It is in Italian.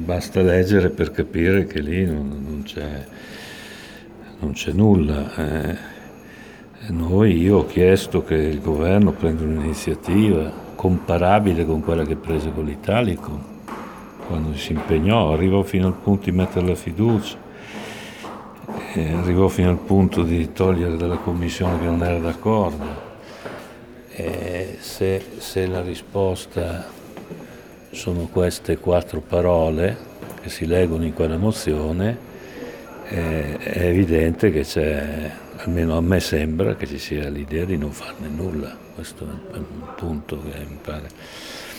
basta leggere per capire che lì non c'è nulla. Io ho chiesto che il governo prenda un'iniziativa comparabile con quella che prese con l'Italicum, quando si impegnò, arrivò fino al punto di mettere la fiducia, arrivò fino al punto di togliere dalla commissione che non era d'accordo. Se la risposta sono queste 4 parole che si leggono in quella mozione, è evidente che c'è, almeno a me sembra, che ci sia l'idea di non farne nulla. Questo è un punto che mi pare.